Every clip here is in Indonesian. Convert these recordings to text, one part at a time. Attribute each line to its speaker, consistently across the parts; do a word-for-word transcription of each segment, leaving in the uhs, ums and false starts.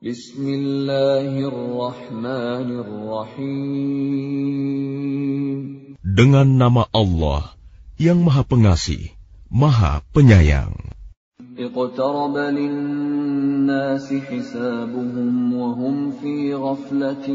Speaker 1: Bismillahirrahmanirrahim.
Speaker 2: Dengan nama Allah yang Maha Pengasih, Maha Penyayang.
Speaker 1: Iqtaraba lin-nasi hisabuhum wa hum fi ghaflatin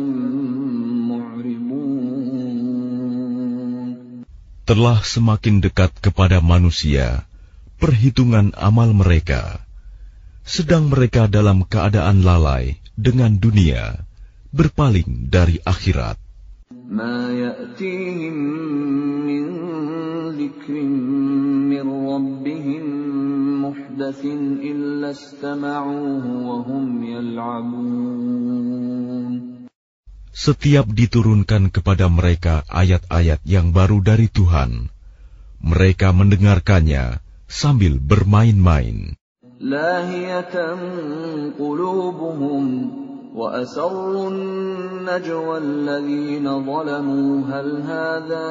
Speaker 1: mu'ridun.
Speaker 2: Telah semakin dekat kepada manusia perhitungan amal mereka, sedang mereka dalam keadaan lalai dengan dunia, berpaling dari akhirat.
Speaker 1: Ma ya'tihim min dzikrin min rabbihim muhdatsin illa istama'uhu wa hum yal'abun.
Speaker 2: Setiap diturunkan kepada mereka ayat-ayat yang baru dari Tuhan, mereka mendengarkannya sambil bermain-main.
Speaker 1: Lahiyatan qulubuhum wa asarrun najwa alladhina zalamu hal hadha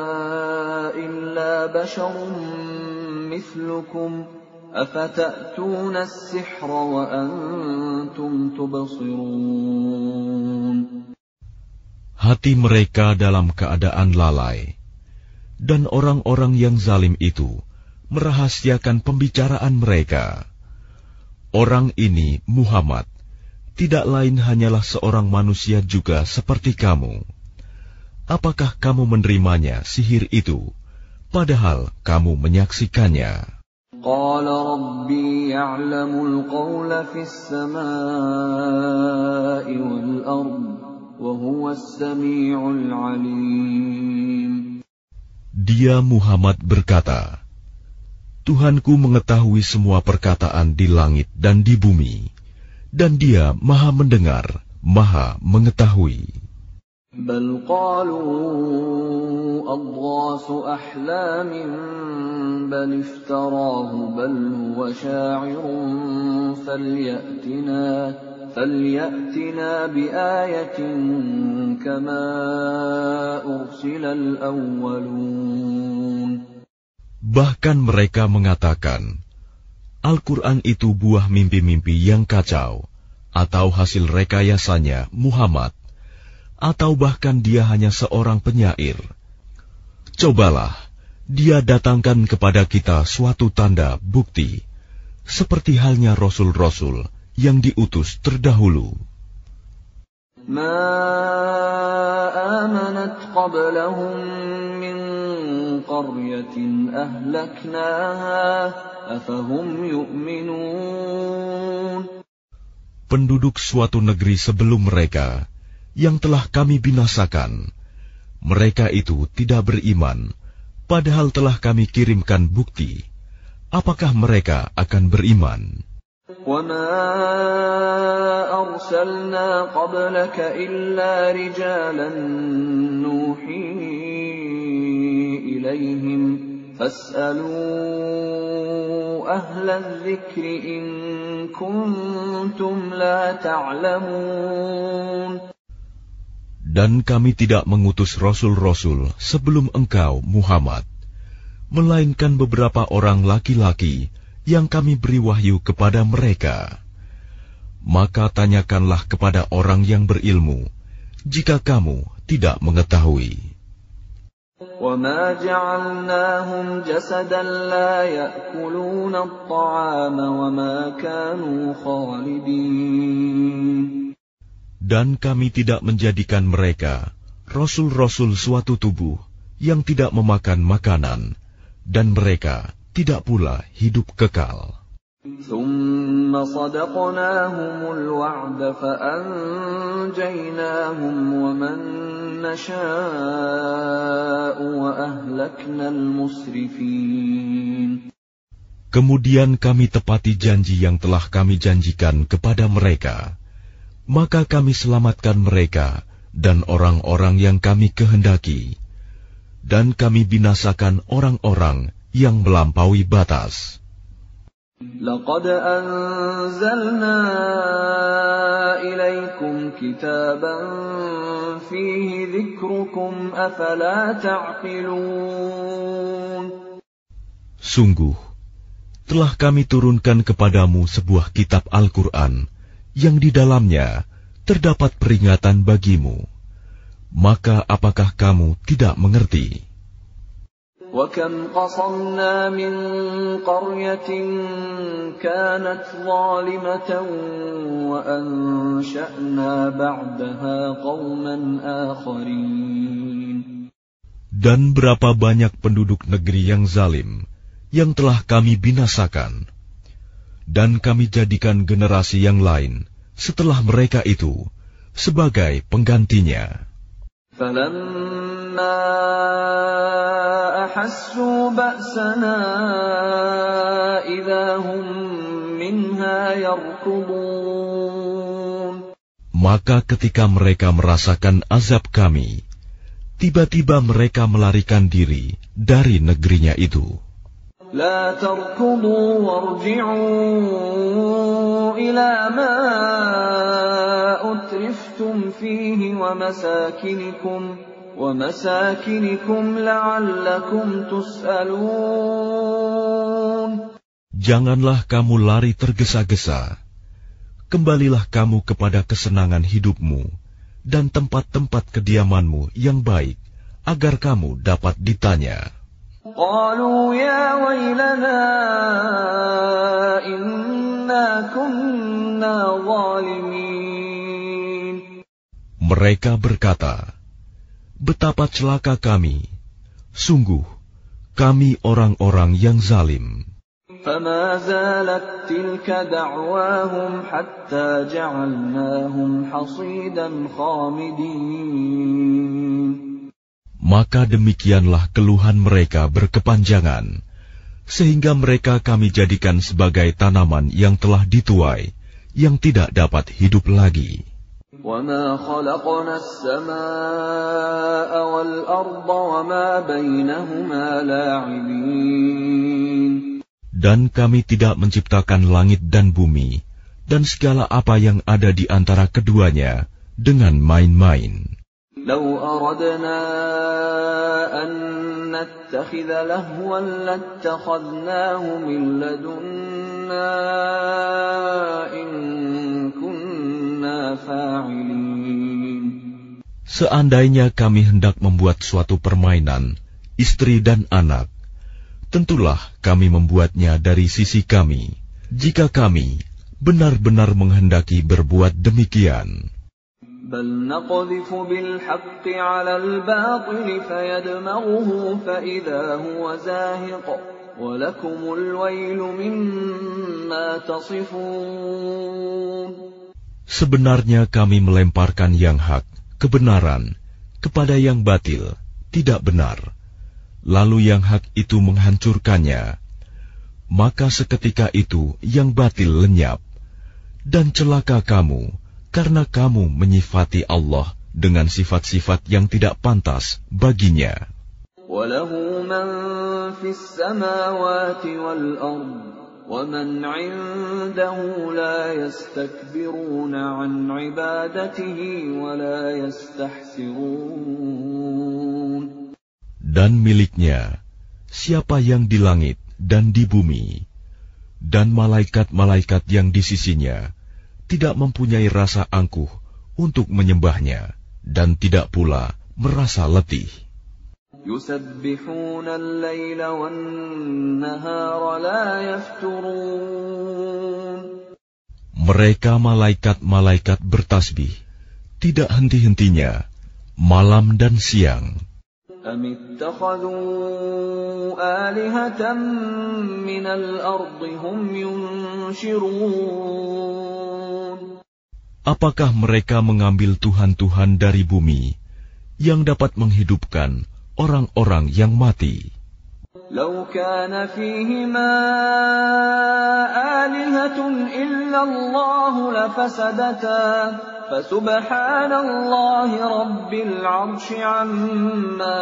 Speaker 1: illa basharun mithlukum afata'tuna as-sihra wa antum tubsirun.
Speaker 2: Hati mereka dalam keadaan lalai, dan orang-orang yang zalim itu merahasiakan pembicaraan mereka. Orang ini, Muhammad, tidak lain hanyalah seorang manusia juga seperti kamu. Apakah kamu menerimanya sihir itu, padahal kamu menyaksikannya?
Speaker 1: Qala Rabbi ya'lamul qawla fis samaa'i wal ard, wa huwas sami'ul 'alim.
Speaker 2: Dia Muhammad berkata, Tuhanku mengetahui semua perkataan di langit dan di bumi, dan Dia Maha mendengar, Maha mengetahui.
Speaker 1: Bal qalu adghasu ahlamin bal iftarahu bal huwa sya'irun falyatina falyatina biayatin kama ursila al-awwalun.
Speaker 2: Bahkan mereka mengatakan, Al-Quran itu buah mimpi-mimpi yang kacau, atau hasil rekayasanya Muhammad, atau bahkan dia hanya seorang penyair. Cobalah, dia datangkan kepada kita suatu tanda bukti, seperti halnya Rasul-Rasul yang diutus terdahulu.
Speaker 1: Ma amanat qablahum min qaryatin ahlaknaha afahum yu'minun.
Speaker 2: Penduduk suatu negeri sebelum mereka yang telah kami binasakan, mereka itu tidak beriman, padahal telah kami kirimkan bukti. Apakah mereka akan beriman?
Speaker 1: وَمَا أَرْسَلْنَا قَبْلَكَ إِلَّا رِجَالًا نُوحِي إِلَيْهِمْ فَاسْأَلُوا أَهْلَ الذِّكْرِ إِن كُنتُمْ لَا تَعْلَمُونَ.
Speaker 2: Dan kami tidak mengutus rasul-rasul sebelum engkau, Muhammad, melainkan beberapa orang laki-laki yang kami beri wahyu kepada mereka. Maka tanyakanlah kepada orang yang berilmu, jika kamu tidak mengetahui.
Speaker 1: وَمَا جَعَلْنَاهُمْ جَسَدًا لَا يَأْكُلُونَ الطَّعَامَ وَمَا كَانُوا خَالِدِينَ.
Speaker 2: Dan kami tidak menjadikan mereka rasul-rasul suatu tubuh yang tidak memakan makanan, dan mereka tidak pula hidup kekal.
Speaker 1: ثُمَّ صَدَقْنَاهُمُ الْوَعْدَ فَأَنْجَيْنَاهُمْ وَمَنْ نَشَاءُ وَأَهْلَكْنَا الْمُسْرِفِينَ.
Speaker 2: Kemudian kami tepati janji yang telah kami janjikan kepada mereka, maka kami selamatkan mereka dan orang-orang yang kami kehendaki, dan kami binasakan orang-orang yang melampaui batas.
Speaker 1: لَقَدْ أَنزَلْنَا إِلَيْكُمْ كِتَابًا فِيهِ ذِكْرُكُمْ أَفَلَا تَعْقِلُونَ.
Speaker 2: Sungguh, telah kami turunkan kepadamu sebuah kitab Al-Quran yang di dalamnya terdapat peringatan bagimu. Maka apakah kamu tidak mengerti?
Speaker 1: وَكَمْ قَصَمْنَا مِنْ قَرْيَةٍ كَانَتْ ظَالِمَةً وَأَنْشَأْنَا بَعْدَهَا قَوْمًا آخَرِينَ.
Speaker 2: Dan berapa banyak penduduk negeri yang zalim yang telah kami binasakan, dan kami jadikan generasi yang lain setelah mereka itu sebagai penggantinya.
Speaker 1: فَلَمَّا أَحَسُّوا بَأْسَنَا إِذَا هُمْ مِنْهَا يَرْكُضُونَ.
Speaker 2: Maka ketika mereka merasakan azab kami, tiba-tiba mereka melarikan diri dari negerinya itu.
Speaker 1: لا تركضوا وارجعوا إلى ما أترفتم فيه ومساكنكم ومساكنكم لعلكم تسألون.
Speaker 2: Janganlah kamu lari tergesa-gesa. Kembalilah kamu kepada kesenangan hidupmu dan tempat-tempat kediamanmu yang baik, agar kamu dapat ditanya.
Speaker 1: قالوا يا ويلنا إنا كنا ظالمين.
Speaker 2: Mereka berkata, betapa celaka kami, sungguh kami orang-orang yang zalim.
Speaker 1: فما زالت تلك دعواهم حتى جعلناهم حصيدا خامدين.
Speaker 2: Maka demikianlah keluhan mereka berkepanjangan, sehingga mereka kami jadikan sebagai tanaman yang telah dituai, yang tidak dapat hidup lagi.
Speaker 1: وَمَا خَلَقْنَا السَّمَاءَ وَالْأَرْضَ وَمَا بَيْنَهُمَا لَاعِبِينَ.
Speaker 2: Dan kami tidak menciptakan langit dan bumi, dan segala apa yang ada di antara keduanya, dengan main-main.
Speaker 1: لو أردنا أن نتخذ لهوا لاتخذناه من لدنا إن كنا فاعلين.
Speaker 2: Seandainya kami hendak membuat suatu permainan, istri dan anak, tentulah kami membuatnya dari sisi kami, jika kami benar-benar menghendaki berbuat demikian.
Speaker 1: بل نقذف بالحق على الباطل فيدمغه فإذا هو زاهق ولكم الويل مما تصفون.
Speaker 2: Sebenarnya kami melemparkan yang hak, kebenaran, kepada yang batil, tidak benar. Lalu yang hak itu menghancurkannya. Maka seketika itu yang batil lenyap. Dan celaka kamu, karena kamu menyifati Allah dengan sifat-sifat yang tidak pantas baginya.
Speaker 1: وَلَهُ مَنْ فِي السَّمَاوَاتِ وَالْأَرْضِ وَمَنْ عِنْدَهُ لَا يَسْتَكْبِرُونَ عَنْ عِبَادَتِهِ وَلَا يَسْتَحْسِرُونَ.
Speaker 2: Dan miliknya siapa yang di langit dan di bumi, dan malaikat-malaikat yang di sisinya tidak mempunyai rasa angkuh untuk menyembahnya, dan tidak pula merasa letih.
Speaker 1: يُسَبِّحُونَ اللَّيْلَ وَالنَّهَارَ لَا يَفْتُرُونَ.
Speaker 2: Mereka malaikat-malaikat bertasbih, tidak henti-hentinya, malam dan siang.
Speaker 1: أَمِ اتَّخَذُوا آلِهَةً مِّنَ الْأَرْضِ هُمْ يُنْشِرُونَ.
Speaker 2: Apakah mereka mengambil tuhan-tuhan dari bumi yang dapat menghidupkan orang-orang yang mati?
Speaker 1: لَوْ كَانَ فِيهِمَا آلِهَةٌ إِلَّا اللَّهُ لَفَسَدَتَا فَسُبْحَانَ اللَّهِ رَبِّ الْعَرْشِ عَمَّا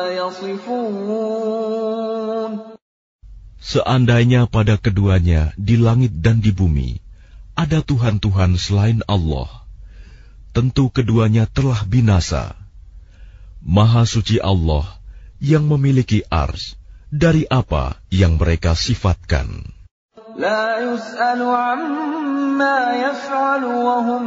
Speaker 1: يَصِفُونَ.
Speaker 2: Seandainya pada keduanya di langit dan di bumi ada tuhan-tuhan selain Allah, tentu keduanya telah binasa. Maha suci Allah yang memiliki ars dari apa yang mereka sifatkan.
Speaker 1: لا يسأل عما يفعل وهم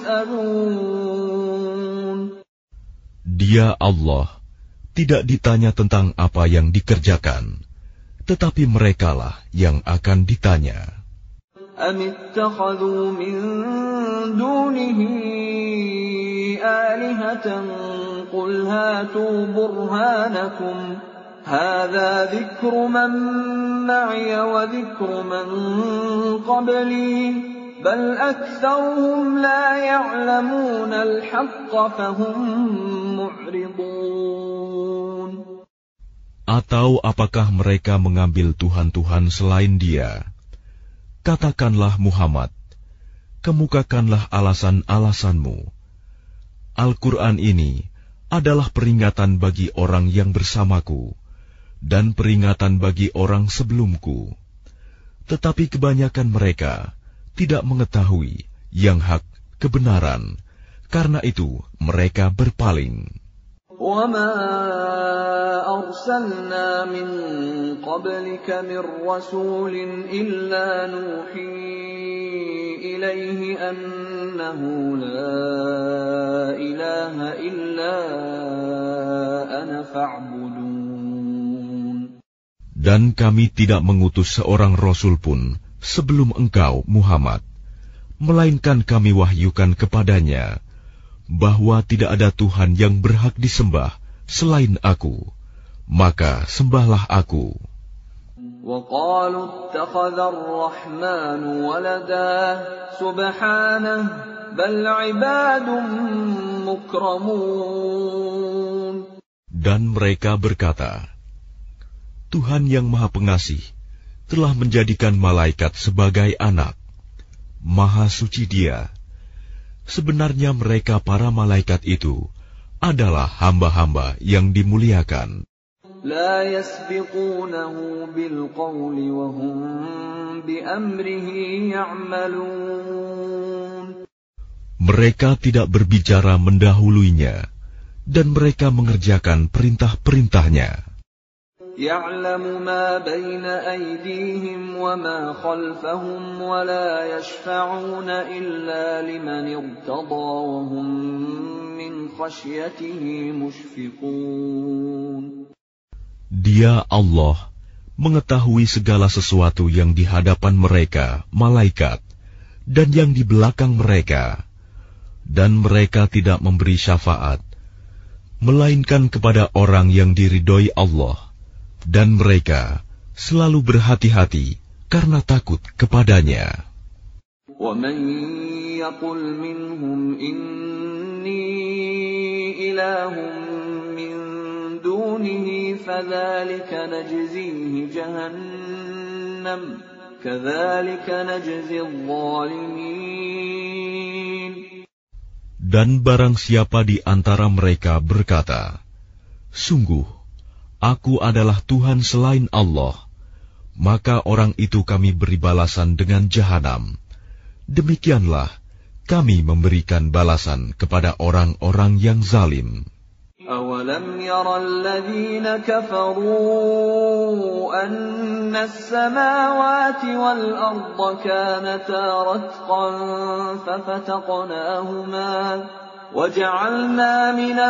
Speaker 1: يسألون.
Speaker 2: Dia Allah tidak ditanya tentang apa yang dikerjakan, tetapi merekalah yang akan ditanya.
Speaker 1: أم اتخذوا من دونه آلهة قل هاتوا برهانكم هذا ذكر من معي وذكر من قبلي بل أكثرهم لا يعلمون الحق فهم معرضون.
Speaker 2: Atau apakah mereka mengambil Tuhan-Tuhan selain Dia? Katakanlah Muhammad, kemukakanlah alasan-alasanmu. Al-Quran ini adalah peringatan bagi orang yang bersamaku dan peringatan bagi orang sebelumku. Tetapi kebanyakan mereka tidak mengetahui yang hak kebenaran, karena itu mereka berpaling.
Speaker 1: وَمَا أَرْسَلْنَا مِن قَبْلِكَ مِن رَّسُولٍ إِلَّا نُوحِي إِلَيْهِ أَنَّهُ لَا إِلَٰهَ إِلَّا أَنَا فَاعْبُدُونِ.
Speaker 2: Dan kami tidak mengutus seorang rasul pun sebelum engkau, Muhammad, melainkan kami wahyukan kepadanya bahwa tidak ada Tuhan yang berhak disembah selain Aku, maka sembahlah Aku.
Speaker 1: وَقَالُوا اتَّخَذَ الرَّحْمَنُ وَلَدًا سُبْحَانَهُ بَلْ عِبَادٌ مُكْرَمُونَ.
Speaker 2: Dan mereka berkata, Tuhan yang Maha Pengasih telah menjadikan malaikat sebagai anak. Maha suci Dia. Sebenarnya mereka para malaikat itu adalah hamba-hamba yang dimuliakan.
Speaker 1: لا يسبقونه بالقول وهم بأمره يعملون.
Speaker 2: Mereka tidak berbicara mendahuluinya, dan mereka mengerjakan perintah-perintahnya.
Speaker 1: يعلم ما بين أيديهم وما خلفهم ولا يشفعون إلا لمن ارتضى وهم من خشيته مشفقون.
Speaker 2: Dia Allah mengetahui segala sesuatu yang di hadapan mereka, malaikat, dan yang di belakang mereka, dan mereka tidak memberi syafaat, melainkan kepada orang yang diridhoi Allah. Dan mereka selalu berhati-hati karena takut kepadanya.
Speaker 1: وَمَن يَقُلْ مِنْهُمْ إِنِّي إِلَٰهٌ مِّن دُونِهِ فَذَلِكَ نَجْزِيهِ جَهَنَّمَ كَذَلِكَ نَجْزِي الظَّالِمِينَ.
Speaker 2: Dan barang siapa di antara mereka berkata, Sungguh, Aku adalah Tuhan selain Allah, maka orang itu kami beri balasan dengan jahanam. Demikianlah kami memberikan balasan kepada orang-orang yang zalim.
Speaker 1: أَوَلَمْ يَرَ الَّذِينَ كَفَرُوا أَنَّ السَّمَاوَاتِ وَالْأَرْضَ كَانَتَا رَتْقًا فَفَتَقْنَاهُمَا وَجَعَلْنَا مِنَ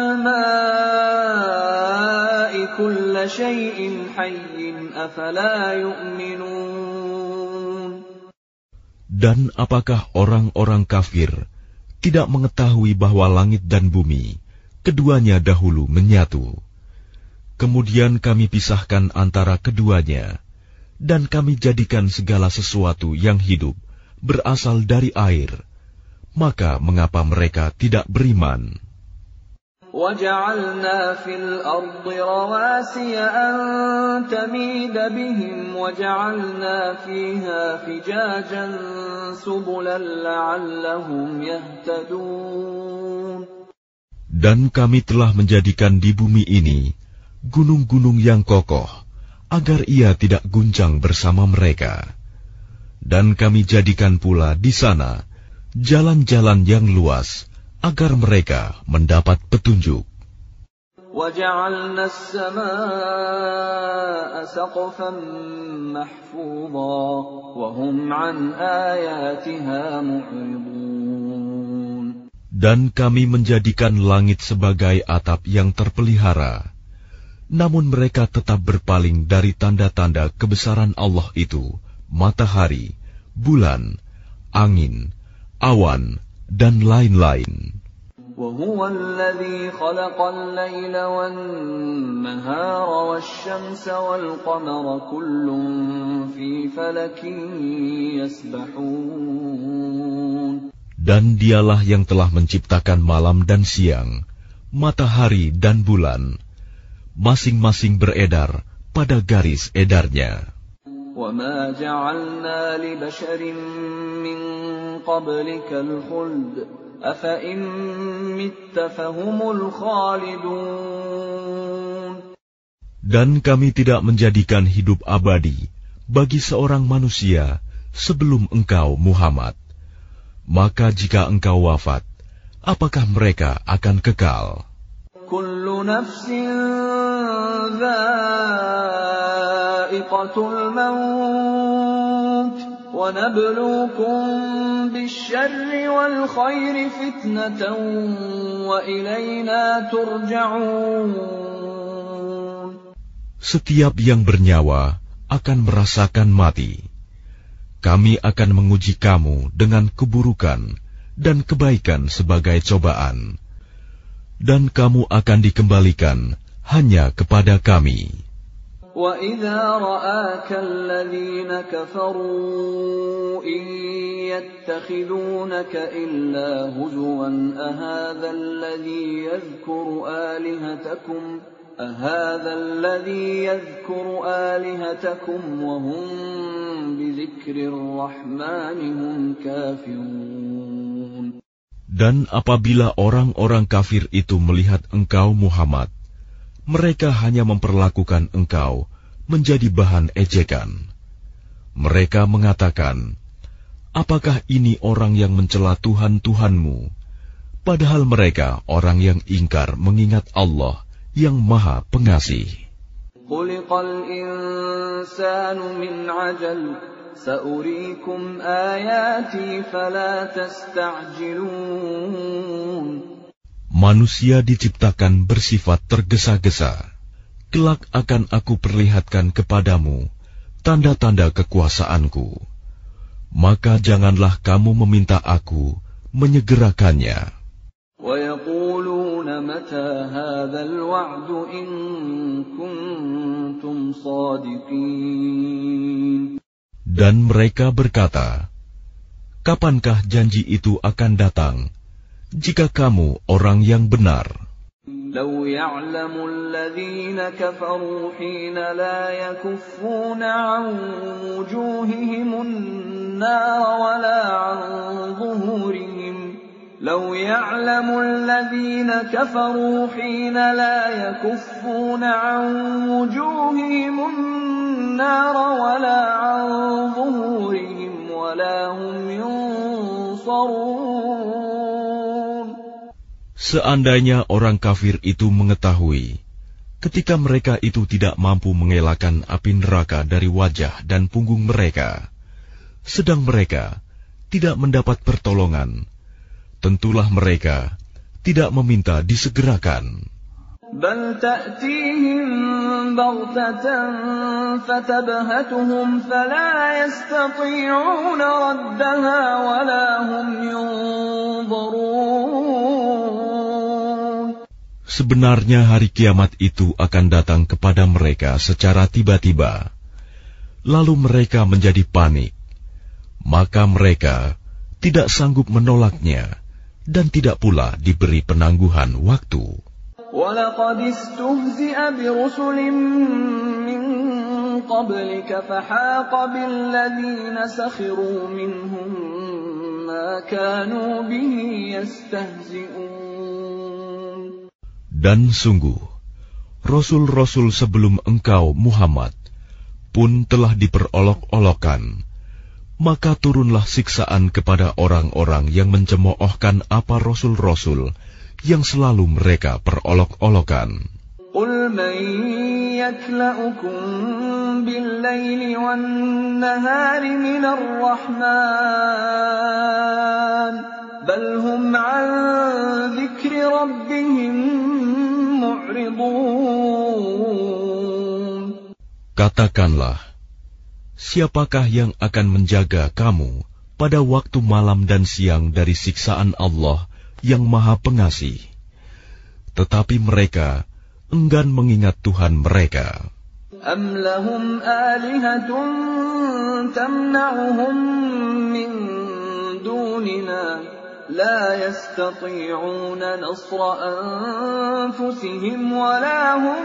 Speaker 1: الْمَاءِ كُلَّ شَيْءٍ حَيٍّ أَفَلَا يُؤْمِنُونَ.
Speaker 2: Dan apakah orang-orang kafir tidak mengetahui bahwa langit dan bumi keduanya dahulu menyatu? Kemudian kami pisahkan antara keduanya, dan kami jadikan segala sesuatu yang hidup berasal dari air. Maka mengapa mereka tidak beriman?
Speaker 1: وَجَعَلْنَا فِي الْأَرْضِ رَوَاسِيَ أَن تَمِيدَ بِهِمْ وَجَعَلْنَا فِيهَا فِجَاجًا سُبُلًا لَّعَلَّهُمْ يَهْتَدُونَ.
Speaker 2: Dan kami telah menjadikan di bumi ini gunung-gunung yang kokoh, agar ia tidak guncang bersama mereka. Dan kami jadikan pula di sana jalan-jalan yang luas, agar mereka mendapat petunjuk.
Speaker 1: وَجَعَلْنَا السَّمَاءَ سَقْفًا مَحْفُوظًا وَهُمْ عَنْ آيَاتِهَا مُعْرِضُونَ.
Speaker 2: Dan kami menjadikan langit sebagai atap yang terpelihara, namun mereka tetap berpaling dari tanda-tanda kebesaran Allah itu, matahari, bulan, angin, awan, dan lain-lain.
Speaker 1: وَهُوَ الَّذِي خَلَقَ اللَّيْلَ وَالنَّهَارَ وَالشَّمْسَ وَالْقَمَرَ كُلٌّ فِي فَلَكٍ يَسْبَحُونَ.
Speaker 2: Dan dialah yang telah menciptakan malam dan siang, matahari dan bulan, masing-masing beredar pada garis edarnya.
Speaker 1: وَمَا جَعَلْنَا لِبَشَرٍ مِّن قَبْلِكَ الْخُلْدَ أَفَإِن مِّتَّ فَهُمُ الْخَالِدُونَ.
Speaker 2: Dan kami tidak menjadikan hidup abadi bagi seorang manusia sebelum engkau, Muhammad. Maka jika engkau wafat, apakah mereka akan kekal?
Speaker 1: Kullu nafsin dha'iqatul maut wa nabluukum bisyarri wal khairi fitnatan wa ilayna turja'un.
Speaker 2: Setiap yang bernyawa akan merasakan mati. Kami akan menguji kamu dengan keburukan dan kebaikan sebagai cobaan. Dan kamu akan dikembalikan hanya kepada kami.
Speaker 1: وَإِذَا رَآكَ الَّذِينَ كَفَرُوا إِن يَتَّخِذُونَكَ إِلَّا هُزُوًا أَهَذَا الَّذِي يَذْكُرُ آلِهَتَكُمْ أَهَذَا الَّذِي يَذْكُرُ آلِهَتَكُمْ وَهُمْ بِذِكْرِ الرَّحْمَنِ هُمْ كَافِرُونَ.
Speaker 2: Dan apabila orang-orang kafir itu melihat engkau, Muhammad, mereka hanya memperlakukan engkau menjadi bahan ejekan. Mereka mengatakan, apakah ini orang yang mencela Tuhan-Tuhanmu? Padahal mereka orang yang ingkar mengingat Allah yang Maha Pengasih.
Speaker 1: Khuliqal insanu min ajal, sa'uriikum ayati fala tasta'jilun.
Speaker 2: Manusia diciptakan bersifat tergesa-gesa. Kelak akan aku perlihatkan kepadamu tanda-tanda kekuasaanku. Maka janganlah kamu meminta aku menyegerakannya.
Speaker 1: وَيَقُولُونَ مَتَى هَذَا الْوَعْدُ إِن كُنتُمْ صَادِقِينَ.
Speaker 2: Dan mereka berkata, kapankah janji itu akan datang, jika kamu orang yang benar?
Speaker 1: لَوْ يَعْلَمُ الَّذِينَ كَفَرُوا حِينَ لَا يَكُفُّونَ عَنْ وُجُوهِهِمُ النَّارَ وَلَا عَنْ ظُهُورِهِمْ لَوْ يَعْلَمُ الَّذِينَ كَفَرُوا حِينَ لَا يَكُفُّونَ عَنْ وُجُوهِهِمُ النَّارَ وَلَا عَنْ ظُهُورِهِمْ وَلَا هُمْ يُنصَرُونَ.
Speaker 2: Seandainya orang kafir itu mengetahui, ketika mereka itu tidak mampu mengelakkan api neraka dari wajah dan punggung mereka, sedang mereka tidak mendapat pertolongan, tentulah mereka tidak meminta disegerakan.
Speaker 1: Bal ta'tihim baghtatan fatabhatuhum fala yastati'una raddaha wala hum yunzarun.
Speaker 2: Sebenarnya hari kiamat itu akan datang kepada mereka secara tiba-tiba, lalu mereka menjadi panik, maka mereka tidak sanggup menolaknya dan tidak pula diberi penangguhan waktu.
Speaker 1: وَلَقَدِ اسْتُهْزِئَ بِرُسُلٍ مِّن قَبْلِكَ فَحَاقَ بِالَّذِينَ سَخِرُوا مِنْهُم مَّا كَانُوا بِهِ يَسْتَهْزِئُونَ.
Speaker 2: Dan sungguh, Rasul-Rasul sebelum engkau, Muhammad, pun telah diperolok-olokkan. Maka turunlah siksaan kepada orang-orang yang mencemoohkan apa Rasul-Rasul yang selalu mereka perolok-olokan.
Speaker 1: قل من يكلأكم بالليل والنهار من الرحمن بل هم عن ذكر ربهم معرضون.
Speaker 2: Katakanlah, siapakah yang akan menjaga kamu pada waktu malam dan siang dari siksaan Allah yang Maha Pengasih? Tetapi mereka enggan mengingat Tuhan mereka.
Speaker 1: Am lahum alihatun tamna'uhum min dunina la yastati'una nasra anfusihim wa la hum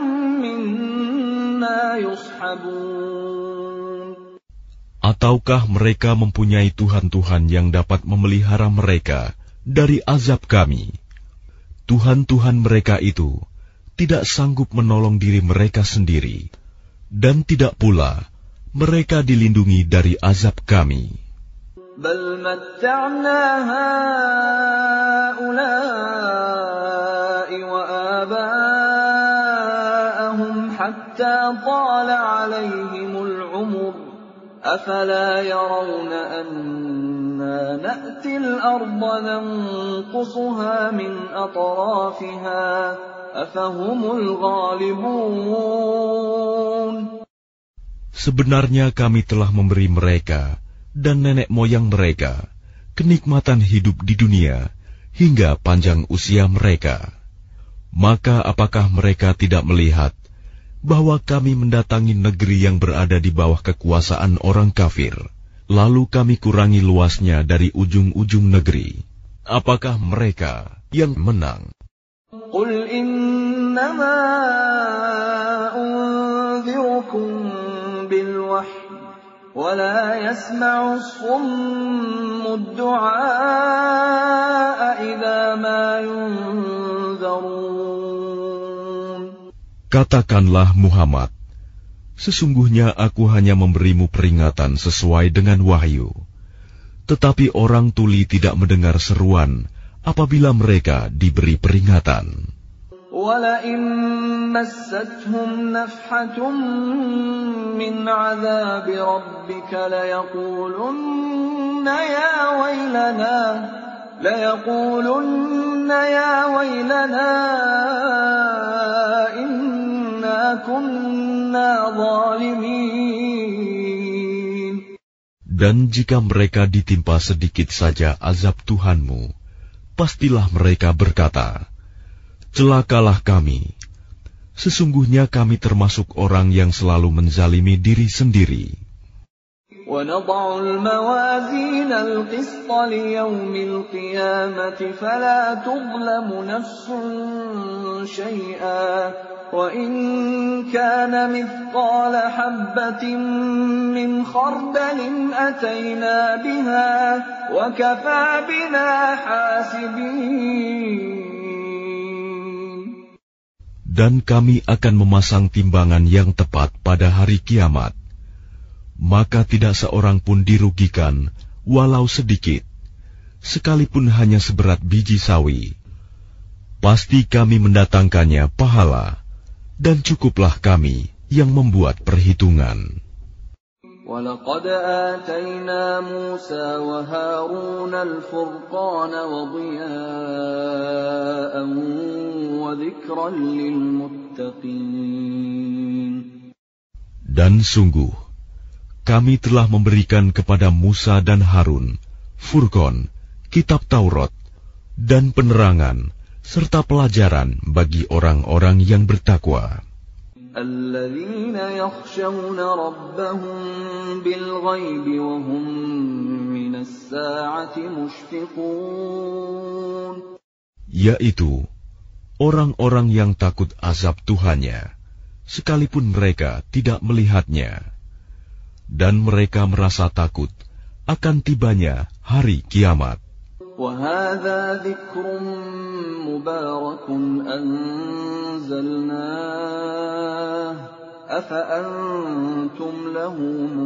Speaker 1: minna yushabun.
Speaker 2: Ataukah mereka mempunyai Tuhan-Tuhan yang dapat memelihara mereka dari azab kami? Tuhan-Tuhan mereka itu tidak sanggup menolong diri mereka sendiri, dan tidak pula mereka dilindungi dari azab kami.
Speaker 1: Bal matta'na ha'ula'i wa aba'ahum hatta tala 'alaihimul 'umur afala yarawna anna na'til arda nanqusuha min atrafiha afahumul ghalibun.
Speaker 2: Sebenarnya kami telah memberi mereka dan nenek moyang mereka kenikmatan hidup di dunia hingga panjang usia mereka. Maka apakah mereka tidak melihat bahwa kami mendatangi negeri yang berada di bawah kekuasaan orang kafir, lalu kami kurangi luasnya dari ujung-ujung negeri? Apakah mereka yang menang?
Speaker 1: Qul innama unzirukum bil wahyi wa la yasma'u as-summu ad-du'a idza ma yunzarun.
Speaker 2: Katakanlah Muhammad, sesungguhnya aku hanya memberimu peringatan sesuai dengan wahyu. Tetapi orang tuli tidak mendengar seruan apabila mereka diberi peringatan.
Speaker 1: وَلَئِن مَّسَّتْهُمْ نَفْحَةٌ مِّنْ عَذَابِ رَبِّكَ لَيَقُولُنَّ يَا وَيْلَنَا لَيَقُولُنَّ يَا وَيْلَنَا إِنَّا كُنَّا ظَالِمِينَ.
Speaker 2: Dan jika mereka ditimpa sedikit saja azab Tuhanmu, pastilah mereka berkata, celakalah kami. Sesungguhnya kami termasuk orang yang selalu menzalimi diri sendiri.
Speaker 1: وَنَضَعُ الْمَوَازِينَ الْقِسْطَ لِيَوْمِ الْقِيَامَةِ فَلَا تُظْلَمُ نَفْسٌ شَيْئًا وَإِنْ كَانَ مِثْقَالَ حَبَّةٍ مِّنْ خَرْدَلٍ أَتَيْنَا بِهَا وَكَفَى بِنَا حَاسِبِينَ.
Speaker 2: Dan kami akan memasang timbangan yang tepat pada hari kiamat. Maka tidak seorang pun dirugikan, walau sedikit, sekalipun hanya seberat biji sawi. Pasti kami mendatangkannya pahala, dan cukuplah kami yang membuat perhitungan.
Speaker 1: وَلَقَدْ آتَيْنَا مُوسَى وَهَارُونَ الْفُرْقَانَ وَضِيَاءً وَذِكْرًا لِلْمُتَّقِينَ.
Speaker 2: Dan sungguh, kami telah memberikan kepada Musa dan Harun Furqan, kitab Taurat, dan penerangan, serta pelajaran bagi orang-orang yang bertakwa.
Speaker 1: الَّذِينَ يَخْشَوْنَ رَبَّهُم بِالْغَيْبِ وَهُم مِّنَ السَّاعَةِ مُشْفِقُونَ. Yaitu
Speaker 2: orang-orang yang takut azab Tuhannya, sekalipun mereka tidak melihatnya, dan mereka merasa takut akan tibanya hari kiamat.
Speaker 1: وَهَذَا ذِكْرٌ مُبَارَكٌ أَنزَلْنَاهُ أَفَأَنْتُمْ لَهُ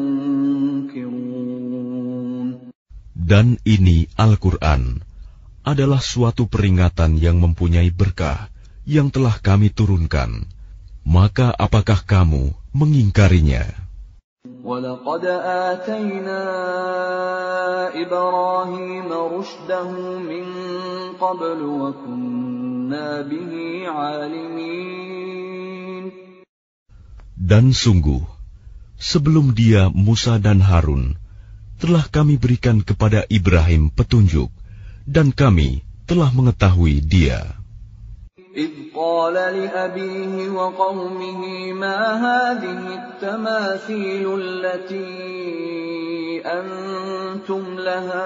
Speaker 1: مُنْكِرُونَ.
Speaker 2: Dan ini Al-Quran adalah suatu peringatan yang mempunyai berkah yang telah kami turunkan, maka apakah kamu mengingkarinya?
Speaker 1: وَلَقَدْ آتَيْنَا إِبْرَاهِيمَ رُشْدَهُ مِنْ قَبْلُ وَكُنَّا بِهِ عَالِمِينَ.
Speaker 2: Dan sungguh, sebelum dia Musa dan Harun, telah kami berikan kepada Ibrahim petunjuk, dan kami telah mengetahui dia.
Speaker 1: إِذْ قَالَ لِأَبِيهِ وَقَوْمِهِ مَا هَٰذِهِ التَّمَاثِيلُ الَّتِي أَنتُمْ لَهَا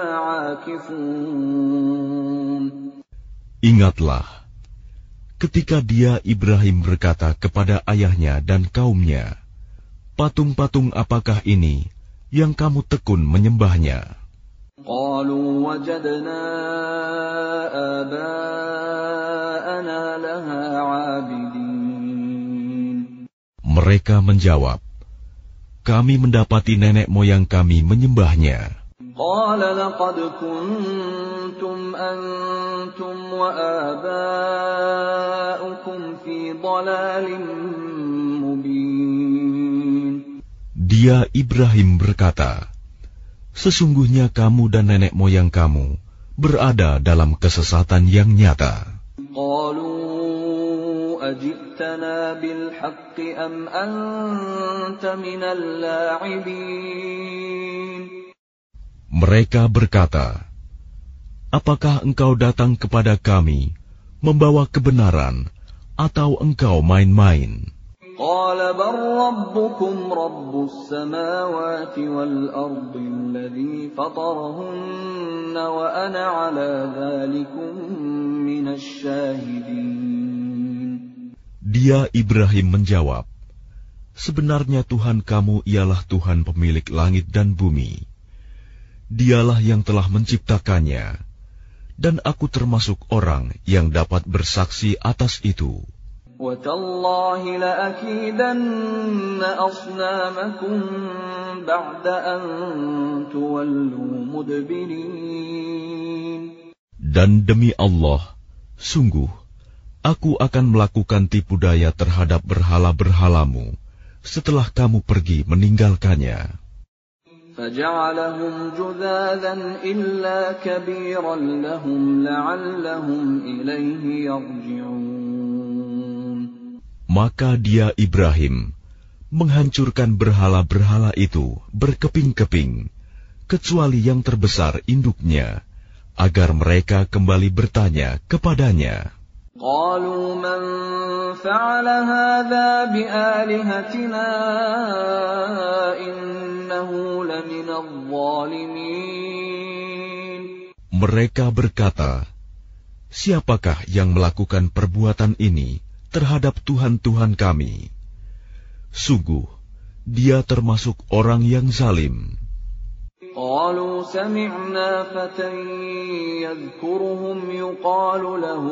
Speaker 1: عَاكِفُونَ.
Speaker 2: Ingatlah, ketika dia Ibrahim berkata kepada ayahnya dan kaumnya, patung-patung apakah ini yang kamu tekun menyembahnya?
Speaker 1: قَالُوا وَجَدْنَا آبَاءَنَا لَهَا عَابِدِينَ.
Speaker 2: Mereka menjawab, kami mendapati nenek moyang kami menyembahnya.
Speaker 1: قَالَ لَقَدْ كُنْتُمْ أَنْتُمْ وَآبَاؤُكُمْ فِي ضَلَالٍ مُبِينٍ.
Speaker 2: Dia Ibrahim berkata, sesungguhnya kamu dan nenek moyang kamu berada dalam kesesatan yang nyata.
Speaker 1: قَالُوا أَجِئْتَنَا بِالْحَقِّ أَمْ أَنْتَ مِنَ اللاعبين.
Speaker 2: Mereka berkata, apakah engkau datang kepada kami membawa kebenaran atau engkau main-main?
Speaker 1: قَالَ بَلْ رَبُّكُمْ رَبُّ السَّمَاوَاتِ وَالْأَرْضِ الَّذِي فَطَرَهُنَّ وَأَنَا عَلَى ذَلِكُمْ مِنَ الشَّاهِدِينَ.
Speaker 2: Dia Ibrahim menjawab, sebenarnya Tuhan kamu ialah Tuhan pemilik langit dan bumi. Dialah yang telah menciptakannya, dan aku termasuk orang yang dapat bersaksi atas itu.
Speaker 1: وَتَاللَّهِ لَأَكِيدَنَّ أَصْنَامَكُمْ بَعْدَ أَن تُوَلُّوا مُدْبِرِينَ.
Speaker 2: Dan demi Allah, sungguh, aku akan melakukan tipu daya terhadap berhala-berhalamu setelah kamu pergi meninggalkannya.
Speaker 1: فَجَعَلَهُمْ جُذَاذًا إِلَّا كَبِيرًا لَهُمْ لَعَلَّهُمْ إِلَيْهِ يَرْجِعُونَ.
Speaker 2: Maka dia Ibrahim menghancurkan berhala-berhala itu berkeping-keping, kecuali yang terbesar induknya, agar mereka kembali bertanya kepadanya.
Speaker 1: قَالُوا مَنْ فَعَلَ هَذَا بِآلِهَتِنَا إِنَّهُ لَمِنَ الظَّالِمِينَ.
Speaker 2: Mereka berkata, siapakah yang melakukan perbuatan ini terhadap Tuhan-Tuhan kami? Sungguh, dia termasuk orang yang zalim.
Speaker 1: قَالُوا سَمِعْنَا فَتًى يَذْكُرُهُمْ يُقَالُ لَهُ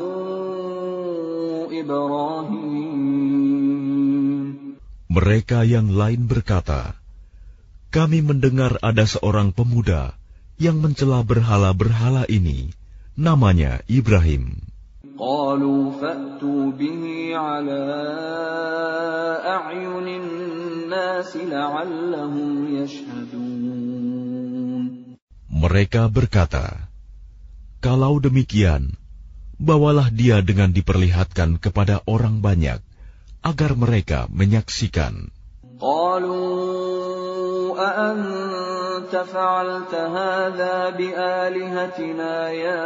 Speaker 1: إِبْرَاهِيمُ.
Speaker 2: Mereka yang lain berkata, kami mendengar ada seorang pemuda yang mencela berhala-berhala ini, namanya Ibrahim.
Speaker 1: قَالُوا فَأْتُوا بِهِ عَلَىٰ أَعْيُنِ النَّاسِ لَعَلَّهُمْ يَشْهَدُونَ.
Speaker 2: Mereka berkata, kalau demikian, bawalah dia dengan diperlihatkan kepada orang banyak, agar mereka menyaksikan.
Speaker 1: قَالُوا أَأَنْتَ فَعَلْتَ هَذَا بِآلِهَتِنَا يَا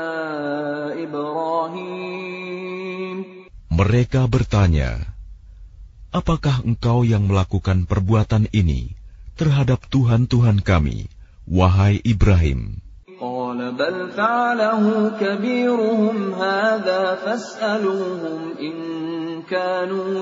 Speaker 1: إِبْرَاهِيمُ.
Speaker 2: Mereka bertanya, apakah engkau yang melakukan perbuatan ini terhadap Tuhan-Tuhan kami, wahai Ibrahim?
Speaker 1: قَالَ بَلْ فَعَلَهُ كَبِيرُهُمْ هَذَا فَاسْأَلُوهُمْ إِن كَانُوا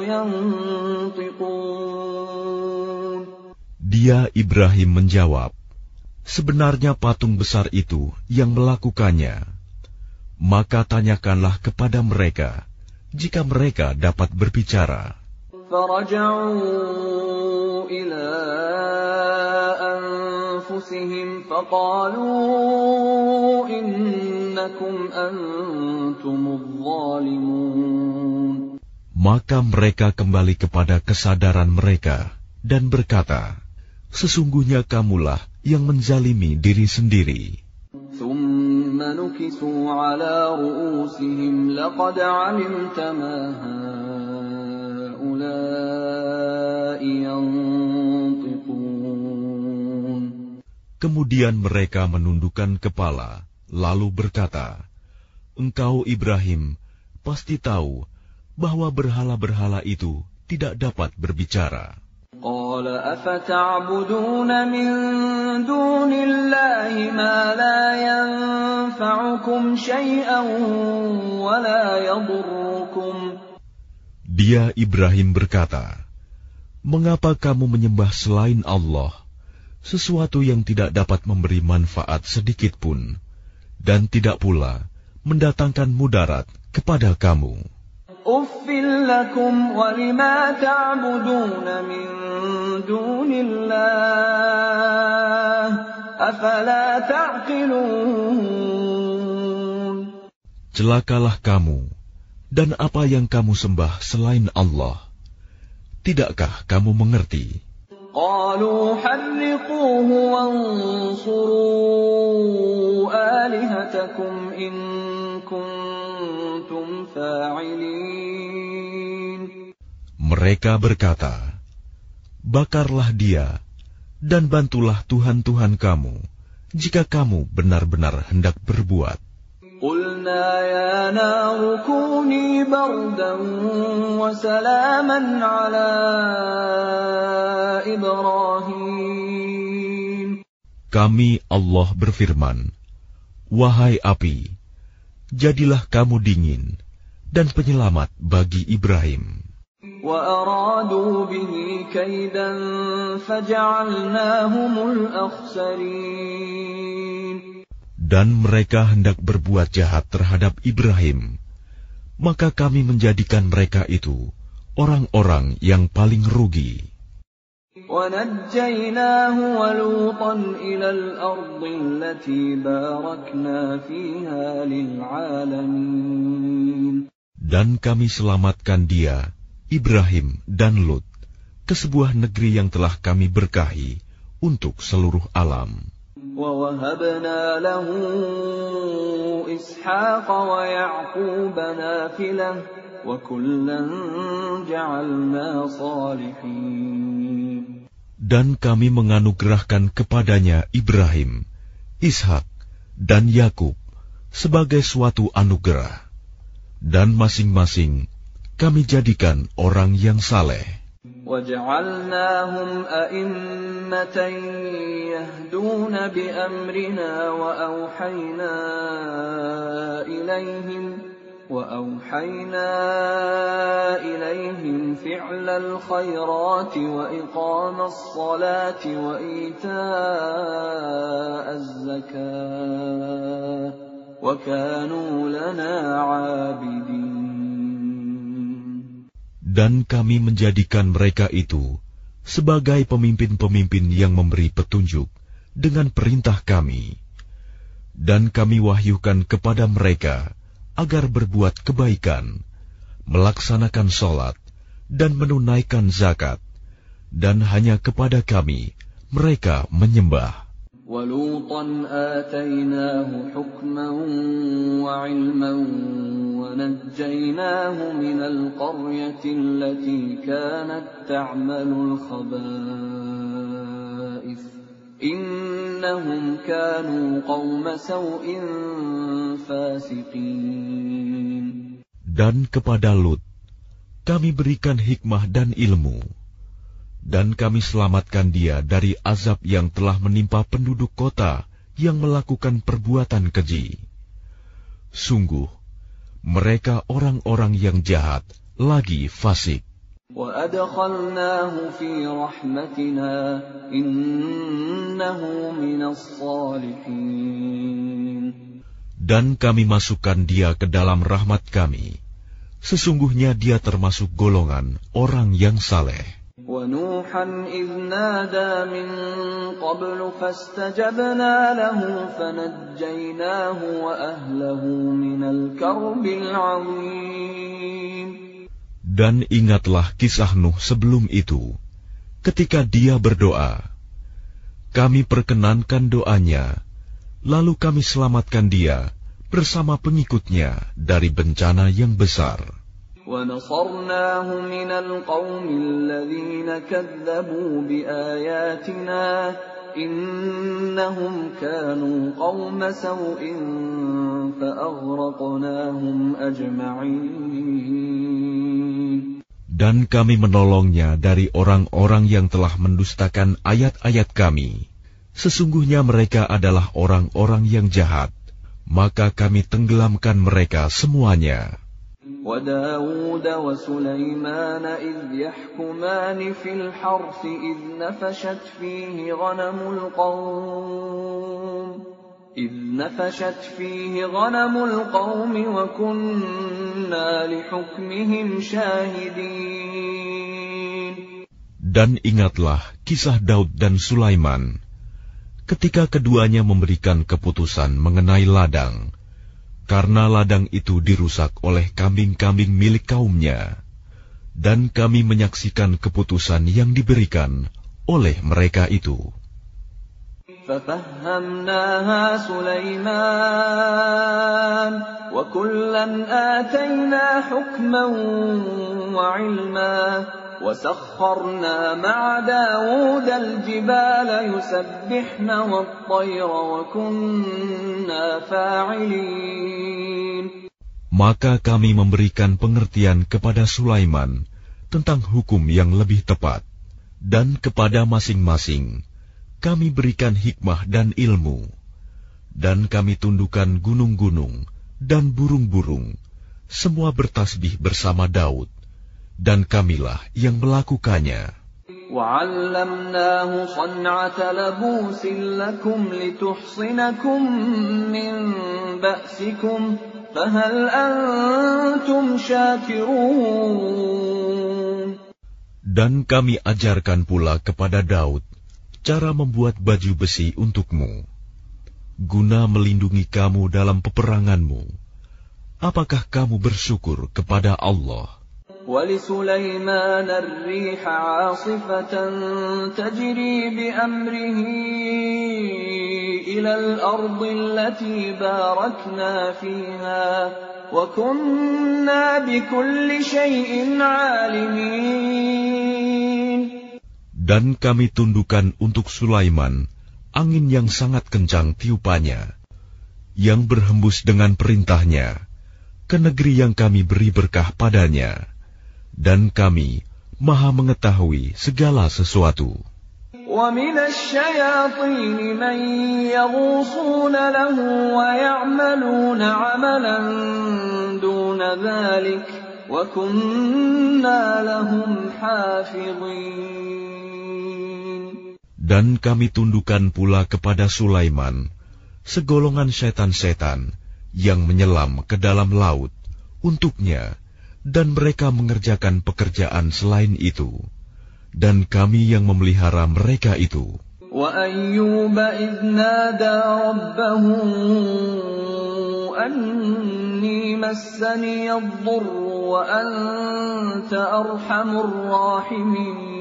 Speaker 1: يَنطِقُونَ.
Speaker 2: Dia Ibrahim menjawab, sebenarnya patung besar itu yang melakukannya. Maka tanyakanlah kepada mereka, jika mereka dapat berbicara.
Speaker 1: فَرَجَعُوا إِلَىٰ أَنفُسِهِمْ أنفسهم فقالوا إنكم أنتم الظالمون.
Speaker 2: Maka mereka kembali kepada kesadaran mereka dan berkata, sesungguhnya kamulah yang menzalimi diri sendiri.
Speaker 1: ثم نكسوا على رؤوسهم لقد علمت ما هؤلاء ينطقون.
Speaker 2: Kemudian mereka menundukkan kepala, lalu berkata, engkau Ibrahim pasti tahu bahwa berhala-berhala itu tidak dapat berbicara.
Speaker 1: قال أفتعبدون من دون الله ما لا ينفعكم شيئا ولا يضركم.
Speaker 2: Dia Ibrahim berkata, mengapa kamu menyembah selain Allah sesuatu yang tidak dapat memberi manfaat sedikit pun dan tidak pula mendatangkan mudarat kepada kamu?
Speaker 1: Uffil lakum wa lima ta'buduna min dunillah afala ta'qilun.
Speaker 2: Celakalah kamu dan apa yang kamu sembah selain Allah. Tidakkah kamu mengerti?
Speaker 1: Qalu harriquhu wansuru alihatakum in kuntum fa'ilin.
Speaker 2: Mereka berkata, bakarlah dia dan bantulah Tuhan-Tuhan kamu jika kamu benar-benar hendak berbuat.
Speaker 1: Qulna ya naru kuni bardan wa salaman ala Ibrahim.
Speaker 2: Kami Allah berfirman, wahai api, jadilah kamu dingin dan penyelamat bagi Ibrahim.
Speaker 1: Wa aradu bihi kaidan faja'alnahumul akhsarin.
Speaker 2: Dan mereka hendak berbuat jahat terhadap Ibrahim, maka kami menjadikan mereka itu orang-orang yang paling rugi.
Speaker 1: وَنَجَّيْنَاهُ وَلُوطًا إِلَى الْأَرْضِ الَّتِي بَارَكْنَا فِيهَا لِلْعَالَمِينَ.
Speaker 2: Dan kami selamatkan dia, Ibrahim dan Lut, ke sebuah negeri yang telah kami berkahi untuk seluruh alam.
Speaker 1: وَوَهَبْنَا لَهُ إِسْحَاقَ وَيَعْقُوبَ نَافِلَةً وَكُلًّا جَعَلْنَا صَالِحِينَ.
Speaker 2: Dan kami menganugerahkan kepadanya Ibrahim, Ishak, dan Yakub sebagai suatu anugerah, dan masing-masing kami jadikan orang yang saleh.
Speaker 1: وَجَعَلْنَاهُمْ أَئِمَّةً يَهْدُونَ بِأَمْرِنَا وَأَوْحَيْنَا إِلَيْهِمْ وَأَوْحَيْنَا إِلَيْهِمْ فِعْلَ الْخَيْرَاتِ وَإِقَامَ الصَّلَاةِ وَإِيتَاءَ الزَّكَاةِ وَكَانُوا لَنَا عَابِدِينَ.
Speaker 2: Dan kami menjadikan mereka itu sebagai pemimpin-pemimpin yang memberi petunjuk dengan perintah kami. Dan kami wahyukan kepada mereka agar berbuat kebaikan, melaksanakan sholat, dan menunaikan zakat. Dan hanya kepada kami mereka menyembah.
Speaker 1: وَلُوطًا آتَيْنَاهُ حُكْمًا وَعِلْمًا وَنَجَّيْنَاهُ مِنَ الْقَرْيَةِ الَّتِي كَانَتْ تَعْمَلُ الْخَبَائِثَ إِنَّهُمْ كَانُوا قَوْمَ سَوْءٍ فَاسِقِينَ.
Speaker 2: Dan kepada Lut kami berikan hikmah dan ilmu, dan kami selamatkan dia dari azab yang telah menimpa penduduk kota yang melakukan perbuatan keji. Sungguh, mereka orang-orang yang jahat lagi fasik.
Speaker 1: وَأَدْخَلْنَاهُ فِي رَحْمَتِنَا إِنَّهُ مِنَ الصَّالِحِينَ.
Speaker 2: Dan kami masukkan dia ke dalam rahmat kami. Sesungguhnya dia termasuk golongan orang yang saleh.
Speaker 1: وَنُوحًا إِذْ نَادَى مِن قَبْلُ فَاسْتَجَبْنَا لَهُ فَنَجَّيْنَاهُ وَأَهْلَهُ مِنَ الْكَرْبِ الْعَظِيمِ.
Speaker 2: Dan ingatlah kisah Nuh sebelum itu, ketika dia berdoa. Kami perkenankan doanya, lalu kami selamatkan dia bersama pengikutnya dari bencana yang besar.
Speaker 1: وَنَصَرْنَاهُ مِنَ الْقَوْمِ الَّذِينَ كَذَّبُوا بِآيَاتِنَا إِنَّهُمْ كَانُوا قَوْمَ سَوْءٍ فَأَغْرَقْنَاهُمْ أَجْمَعِينَ.
Speaker 2: Dan kami menolongnya dari orang-orang yang telah mendustakan ayat-ayat kami. Sesungguhnya mereka adalah orang-orang yang jahat, maka kami tenggelamkan mereka semuanya.
Speaker 1: وَدَاوُودَ وَسُلَيْمَانَ إِذْ يَحْكُمَانِ فِي الْحَرْثِ إِذْ نَفَشَتْ فِيهِ غَنَمُ الْقَوْمِ إِذْ نَفَشَتْ فِيهِ غَنَمُ الْقَوْمِ وَكُنَّا لِحُكْمِهِمْ شَاهِدِينَ.
Speaker 2: Dan ingatlah kisah Daud dan Sulaiman, ketika keduanya memberikan keputusan mengenai ladang, karena ladang itu dirusak oleh kambing-kambing milik kaumnya, dan kami menyaksikan keputusan yang diberikan oleh mereka itu.
Speaker 1: فَفَهَّمْنَاهَا سُلَيْمَانَ وَكُلًّا آتَيْنَا حُكْمًا وَعِلْمًا وَسَخَّرْنَا مَعَ دَاوُودَ الْجِبَالَ يُسَبِّحْنَ وَالطَّيْرَ وَكُنَّا فَاعِلِينَ.
Speaker 2: Maka kami memberikan pengertian kepada Sulaiman tentang hukum yang lebih tepat, dan kepada masing-masing kami berikan hikmah dan ilmu, dan kami tundukkan gunung-gunung dan burung-burung, semua bertasbih bersama Daud, dan kamilah yang melakukannya.
Speaker 1: وَعَلَّمْنَاهُ صَنْعَةَ لَبُوسٍ لَكُمْ لِتُحْصِنَكُمْ مِنْ بَأْسِكُمْ فَهَلْ أَنْتُمْ شَاكِرُونَ.
Speaker 2: Dan kami ajarkan pula kepada Daud cara membuat baju besi untukmu, guna melindungi kamu dalam peperanganmu. Apakah kamu bersyukur kepada Allah?
Speaker 1: وَلِسُلَيْمَانَ الرِّيحَ عَاصِفَةً تَجْرِي بِأَمْرِهِ إِلَى الْأَرْضِ الَّتِي بَارَكْنَا فِيهَا وَكُنَّا بِكُلِّ شَيْءٍ عَالِمِينَ.
Speaker 2: Dan kami tundukkan untuk Sulaiman angin yang sangat kencang tiupannya, yang berhembus dengan perintahnya ke negeri yang kami beri berkah padanya, dan kami maha mengetahui segala sesuatu.
Speaker 1: وَمِنَ الشَّيَاطِينِ مَن يَغُوصُونَ لَهُ وَيَعْمَلُونَ عَمَلًا دُونَ ذَلِكَ وَكُنَّا لَهُمْ حَافِظِينَ.
Speaker 2: Dan kami tundukkan pula kepada Sulaiman segolongan setan-setan yang menyelam ke dalam laut untuknya, dan mereka mengerjakan pekerjaan selain itu, dan kami yang memelihara mereka itu.
Speaker 1: وَأَيُّوبَ إِذْ نَادَى رَبَّهُ أَنِّي مَسَّنِيَ الضُّرُّ وَأَنْتَ أَرْحَمُ الرَّاحِمِينَ.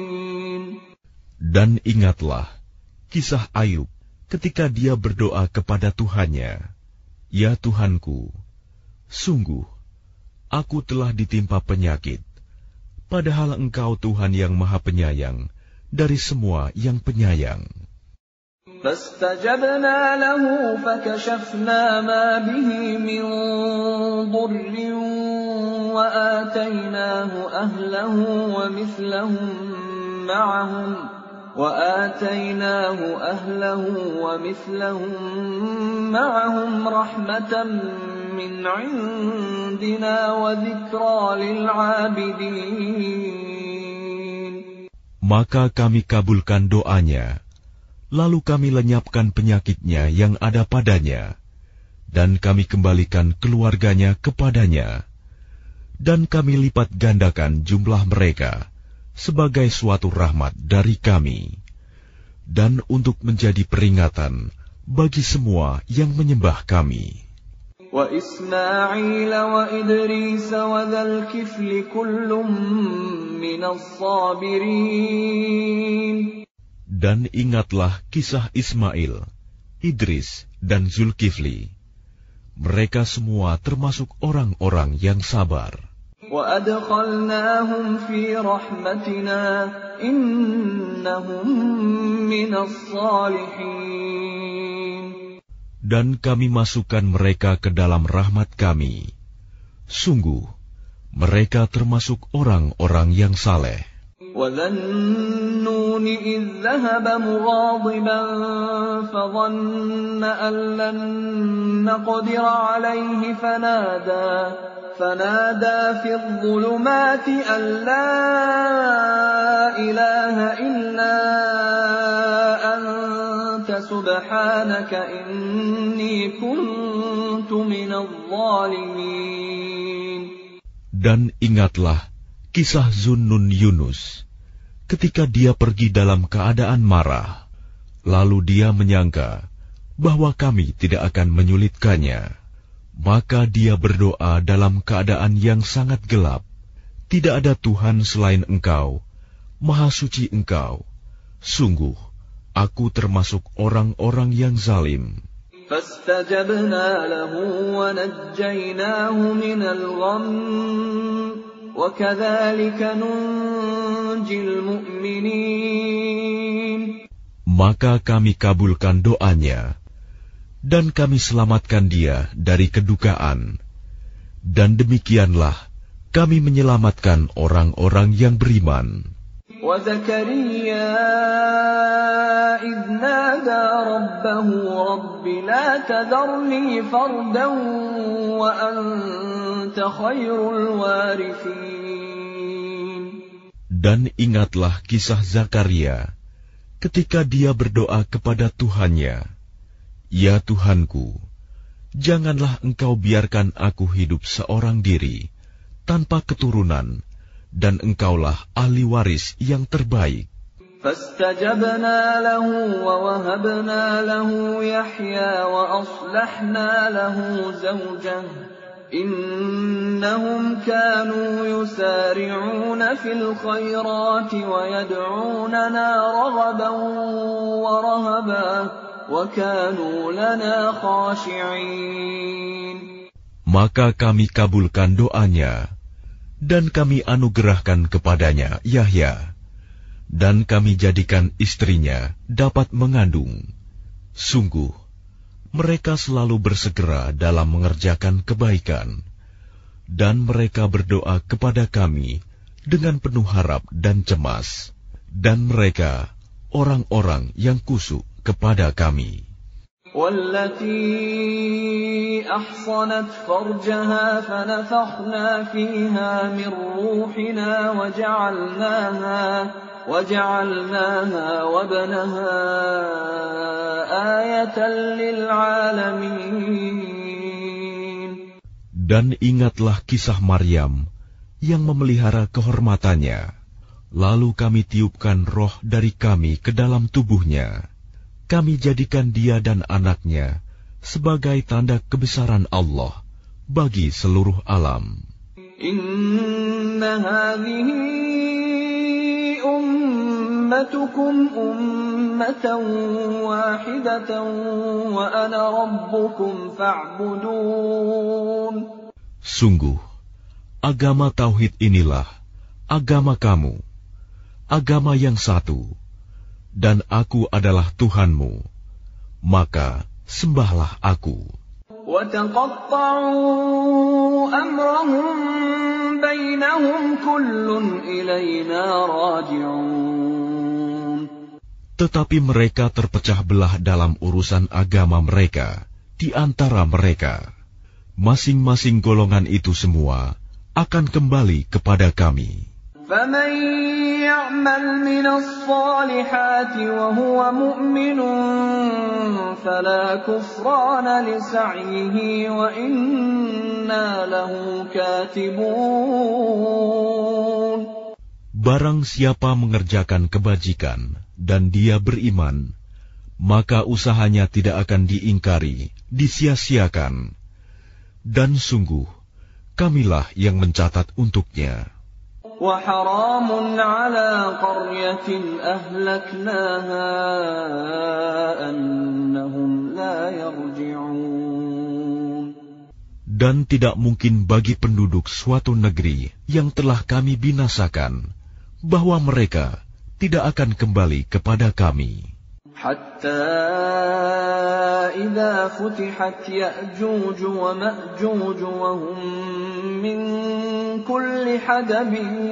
Speaker 2: Dan ingatlah kisah Ayub ketika dia berdoa kepada Tuhannya, "Ya Tuhanku, sungguh aku telah ditimpa penyakit, padahal Engkau Tuhan yang Maha Penyayang dari semua yang penyayang."
Speaker 1: فَاسْتَجَبْنَا لَهُ فَكَشَفْنَا مَا بِهِ مِنْ ضُرٍّ وَآتَيْنَاهُ أَهْلَهُ وَمِثْلَهُمْ مَعَهُمْ وَآتَيْنَاهُ أَهْلَهُ وَمِثْلَهُمْ مَعَهُمْ رَحْمَةً مِنْ عِنْدِنَا وَذِكْرَى لِلْعَابِدِينَ.
Speaker 2: Maka kami kabulkan doanya, lalu kami lenyapkan penyakitnya yang ada padanya, dan kami kembalikan keluarganya kepadanya, dan kami lipat gandakan jumlah mereka sebagai suatu rahmat dari kami, dan untuk menjadi peringatan bagi semua yang menyembah kami.
Speaker 1: Wa Ismail wa Idris wa dzal kifli kullum minas sabirin.
Speaker 2: Dan ingatlah kisah Ismail, Idris, dan Zulkifli. Mereka semua termasuk orang-orang yang sabar.
Speaker 1: وَأَدْخَلْنَاهُمْ فِي رَحْمَتِنَا إِنَّهُمْ مِنَ الصَّالِحِينَ.
Speaker 2: Dan kami masukkan mereka ke dalam rahmat kami. Sungguh, mereka termasuk orang-orang yang saleh.
Speaker 1: وَذَا النُّونِ إِذْ ذَهَبَ مُغَاضِبًا فَظَنَّ أَن لَّن نَّقْدِرَ عَلَيْهِ فَنَادَى فَنَادَى فِي الظُّلُمَاتِ أَن لَّا إِلَٰهَ إِلَّا أَنتَ سُبْحَانَكَ إِنِّي كُنتُ مِنَ الظَّالِمِينَ.
Speaker 2: Dan ingatlah kisah Zunnun Yunus, ketika dia pergi dalam keadaan marah, lalu dia menyangka bahwa kami tidak akan menyulitkannya. Maka dia berdoa dalam keadaan yang sangat gelap. Tidak ada Tuhan selain Engkau, Maha Suci Engkau. Sungguh, aku termasuk orang-orang yang zalim.
Speaker 1: فَاسْتَجَبْنَا لَهُ وَنَجَّيْنَاهُ مِنَ الْغَمِّ وَكَذَلِكَ نُنْجِي الْمُؤْمِنِينَ. Maka
Speaker 2: kami kabulkan doanya, dan kami selamatkan dia dari kedukaan. Dan demikianlah kami menyelamatkan orang-orang yang beriman.
Speaker 1: وَزَكَرِيَّا إِذْ نَادَى رَبَّهُ رَبِّ لَا تَذَرْنِي فَرْدًا وَأَنْتَ خَيْرُ الْوَارِثِينَ.
Speaker 2: Dan ingatlah kisah Zakaria ketika dia berdoa kepada Tuhannya, Ya Tuhanku, janganlah Engkau biarkan aku hidup seorang diri, tanpa keturunan, dan Engkaulah ahli waris yang terbaik.
Speaker 1: فَاسْتَجَبْنَا لَهُ وَوَهَبْنَا لَهُ يَحْيَىٰ وَأَصْلَحْنَا لَهُ زَوْجَهُ إِنَّهُمْ كَانُوا يُسَارِعُونَ فِي الْخَيْرَاتِ وَيَدْعُونَنَا رَغَبًا وَرَهَبًا وَكَانُوا لَنَا خَاشِعِينَ.
Speaker 2: Maka kami kabulkan doanya, dan kami anugerahkan kepadanya Yahya, dan kami jadikan istrinya dapat mengandung. Sungguh, mereka selalu bersegera dalam mengerjakan kebaikan, dan mereka berdoa kepada kami dengan penuh harap dan cemas, dan mereka orang-orang yang kusuk kepada kami.
Speaker 1: وَالَّتِي أَحْصَنَتْ فَرْجَهَا فَنَفَخْنَا فِيهَا مِنْ رُوحِنَا وَجَعَلْنَاهَا وَجَعَلْنَاهَا وَابْنَهَا آيَةً لِلْعَالَمِينَ.
Speaker 2: Dan ingatlah kisah Maryam yang memelihara kehormatannya. Lalu kami tiupkan roh dari kami ke dalam tubuhnya. Kami jadikan dia dan anaknya sebagai tanda kebesaran Allah bagi seluruh alam.
Speaker 1: Inna hadhihi ummatukum ummatan wahidatan wa ana rabbukum fa'budun.
Speaker 2: Sungguh, agama tauhid inilah agama kamu, agama yang satu, dan aku adalah Tuhanmu, maka sembahlah aku. Tetapi mereka terpecah belah dalam urusan agama mereka di antara mereka. Masing-masing golongan itu semua akan kembali kepada kami.
Speaker 1: فَمَنْ يَعْمَلْ مِنَ الصَّالِحَاتِ وَهُوَ مُؤْمِنٌ فَلَا كُفْرَانَ لِسَعْيِهِ وَإِنَّا لَهُ كَاتِبُونَ.
Speaker 2: Barang siapa mengerjakan kebajikan dan dia beriman, maka usahanya tidak akan diingkari, disia-siakan. Dan sungguh, kamilah yang mencatat untuknya.
Speaker 1: وَحَرَامٌ عَلَى قَرْيَةٍ أَهْلَكْنَاهَا أَنَّهُمْ لَا يَرْجِعُونَ.
Speaker 2: Dan tidak mungkin bagi penduduk suatu negeri yang telah kami binasakan, bahwa mereka tidak akan kembali kepada kami.
Speaker 1: حَتَّى إِذَا فُتِحَتْ يَأْجُوجُ وَمَأْجُوجُ وَهُمْ مِنْ كُلِّ حَدَبٍ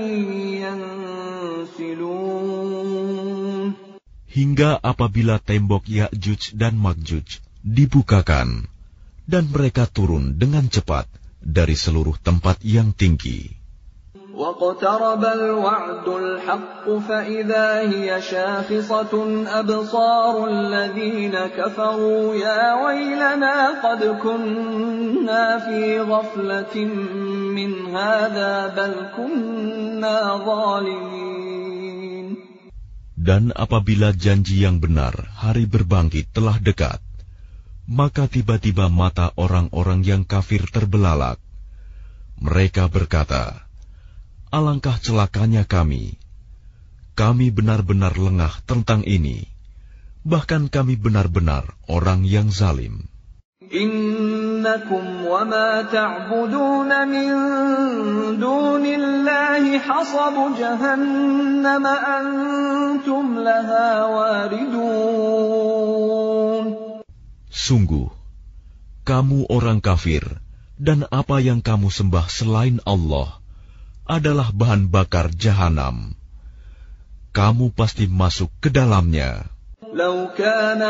Speaker 1: يَنْسِلُونَ.
Speaker 2: Hingga apabila tembok Ya'juj dan Ma'juj dibukakan, dan mereka turun dengan cepat dari seluruh tempat yang tinggi.
Speaker 1: وَاقْتَرَبَ الْوَعْدُ الْحَقُّ فَإِذَا هِيَ شَاخِصَةٌ أَبْصَارُ الَّذِينَ كَفَرُوا يَا وَيْلَنَا قَدْ كُنَّا فِي غَفْلَةٍ مِّنْ هَذَا بَلْ كُنَّا ظَالِمِينَ.
Speaker 2: Dan apabila janji yang benar, hari berbangkit telah dekat, maka tiba-tiba mata orang-orang yang kafir terbelalak. Mereka berkata, alangkah celakanya kami. Kami benar-benar lengah tentang ini. Bahkan kami benar-benar orang yang zalim.
Speaker 1: Innakum wa ma ta'buduna min dunillahi hasabu jahannam antum laha waridun.
Speaker 2: Sungguh, kamu orang kafir, dan apa yang kamu sembah selain Allah adalah bahan bakar jahanam. Kamu pasti masuk ke dalamnya.
Speaker 1: Lau kana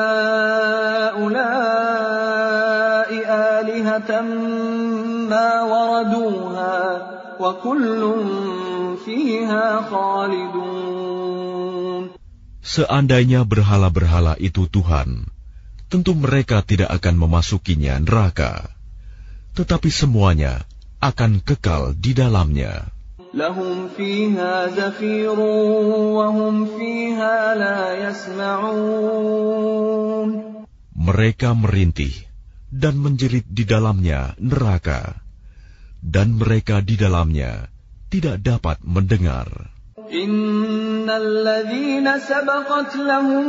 Speaker 1: haula'i alihatan ma waraduha wa kullun fiha khalidun.
Speaker 2: Seandainya berhala-berhala itu Tuhan, tentu mereka tidak akan memasukinya neraka. Tetapi semuanya akan kekal di dalamnya.
Speaker 1: Lahum fiha zafirun wa hum fiha la yasma'un.
Speaker 2: Mereka merintih dan menjerit di dalamnya neraka, dan mereka di dalamnya tidak dapat mendengar.
Speaker 1: Innal ladzina sabaqat lahum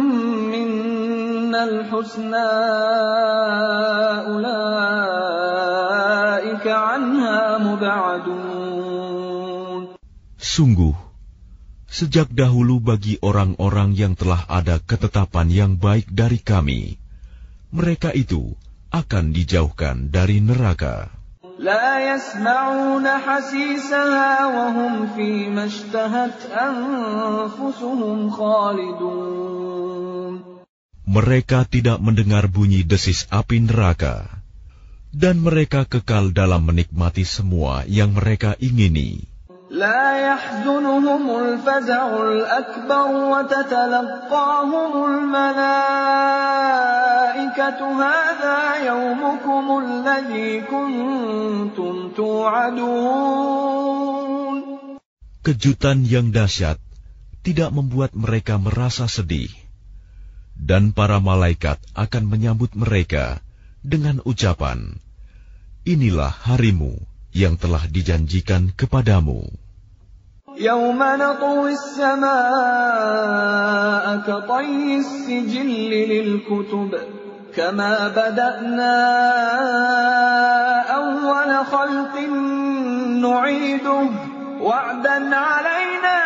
Speaker 1: minnal husna ulaika anha mub'adun.
Speaker 2: Sungguh, sejak dahulu bagi orang-orang yang telah ada ketetapan yang baik dari kami, mereka itu akan dijauhkan dari neraka.
Speaker 1: La yasma'una hasisaha wa hum fi mashtahat anfusuhum khalidun.
Speaker 2: Mereka tidak mendengar bunyi desis api neraka, dan mereka kekal dalam menikmati semua yang mereka ingini.
Speaker 1: La yahzunuhumul faza'ul akbar wa tatalaqahumul malaikatu hadha yawmukumul ladzi kuntum tu'adun.
Speaker 2: Kejutan yang dahsyat tidak membuat mereka merasa sedih, dan para malaikat akan menyambut mereka dengan ucapan, inilah harimu yang telah dijanjikan kepadamu.
Speaker 1: Yawma natwi as-samaa'a katayyi as-sijilli lil-kutub kama bada'na awwala khalqin nu'iduhu wa'dan 'alaina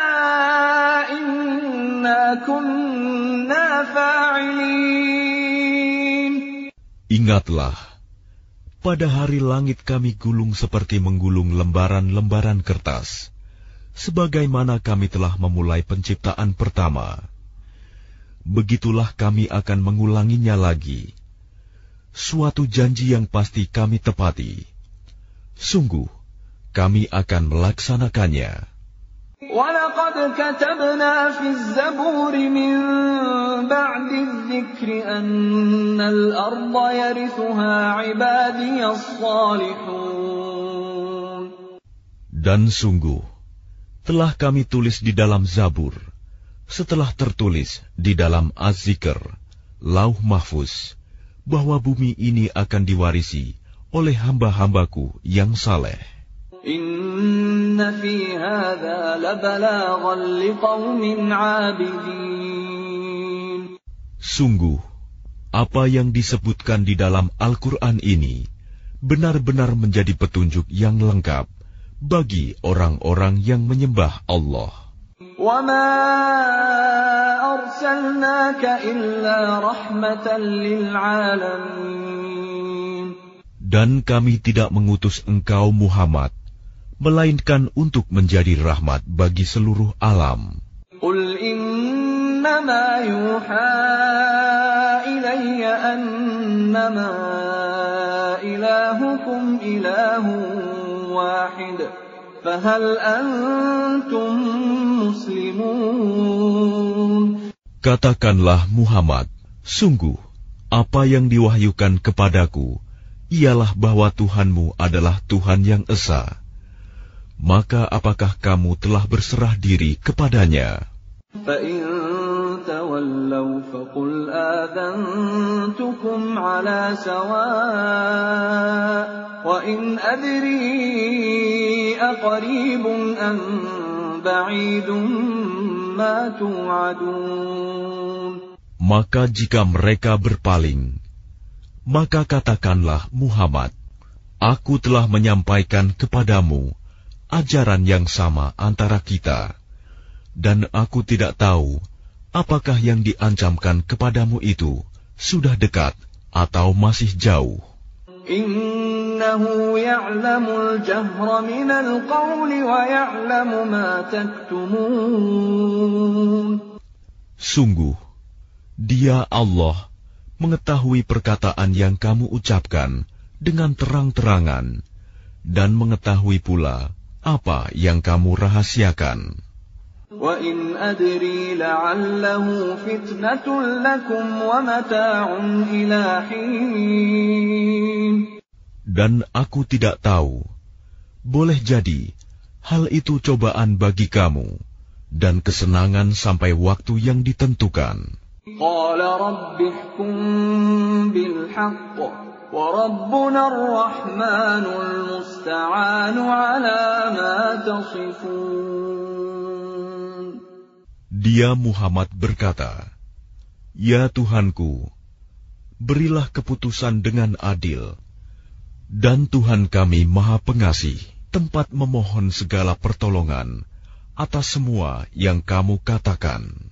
Speaker 1: inna kunna fa'ilin.
Speaker 2: Ingatlah, pada hari langit kami gulung seperti menggulung lembaran-lembaran kertas, sebagaimana kami telah memulai penciptaan pertama. Begitulah kami akan mengulanginya lagi. Suatu janji yang pasti kami tepati. Sungguh, kami akan melaksanakannya.
Speaker 1: وَلَقَدْ كَتَبْنَا فِي الزَّبُورِ مِنْ بَعْدِ الذِّكْرِ أَنَّ الْأَرْضَ يَرِثُهَا عِبَادِيَ الصَّالِحُونَ.
Speaker 2: Dan sungguh, telah kami tulis di dalam Zabur, setelah tertulis di dalam Az-Zikr, Lauh Mahfuz, bahwa bumi ini akan diwarisi oleh hamba-hambaku yang saleh.
Speaker 1: Inna fi hadza labalaghan liqaumin 'abidin.
Speaker 2: Sungguh, apa yang disebutkan di dalam Al-Quran ini benar-benar menjadi petunjuk yang lengkap bagi orang-orang yang menyembah Allah.
Speaker 1: وَمَا أَرْسَلْنَاكَ إِلَّا رَحْمَةً لِلْعَالَمِينَ.
Speaker 2: Dan kami tidak mengutus engkau Muhammad, melainkan untuk menjadi rahmat bagi seluruh alam.
Speaker 1: قُلْ إِنَّمَا يُوحَى إِلَيَّ أَنَّمَا إِلَٰهُكُمْ إِلَٰهٌ واحد فهل أنتم مسلمون.
Speaker 2: Katakanlah Muhammad, sungguh apa yang diwahyukan kepadaku ialah bahwa Tuhanmu adalah Tuhan yang esa. Maka apakah kamu telah berserah diri kepadanya?
Speaker 1: فَإِن تَوَلَّوْا فَقُلْ آذَنْتُكُمْ عَلَى سَوَاءٍ وَإِنْ أَدْرِي أَقَرِيبٌ أَمْ بَعِيدٌ مَا تُوعَدُونَ.
Speaker 2: Maka jika mereka berpaling, maka katakanlah Muhammad, aku telah menyampaikan kepadamu ajaran yang sama antara kita, dan aku tidak tahu apakah yang diancamkan kepadamu itu sudah dekat atau masih jauh.
Speaker 1: Innahu ya'lamul jahra minal qawli wa ya'lamu ma taktumun.
Speaker 2: Sungguh, Dia Allah mengetahui perkataan yang kamu ucapkan dengan terang-terangan dan mengetahui pula apa yang kamu rahasiakan.
Speaker 1: وَإِنْ أَدْرِي لَعَلَّهُ فِتْنَةٌ لَكُمْ وَمَتَاعٌ إِلَى حِينٍ.
Speaker 2: Dan aku tidak tahu, boleh jadi hal itu cobaan bagi kamu dan kesenangan sampai waktu yang ditentukan.
Speaker 1: قَالَ رَبِّ احْكُم بِالْحَقِّ وَرَبُّنَا الرَّحْمَنُ الْمُسْتَعَانُ عَلَى مَا تَصِفُونَ.
Speaker 2: Dia Muhammad berkata, Ya Tuhanku, berilah keputusan dengan adil, dan Tuhan kami Maha Pengasih, tempat memohon segala pertolongan atas semua yang kamu katakan.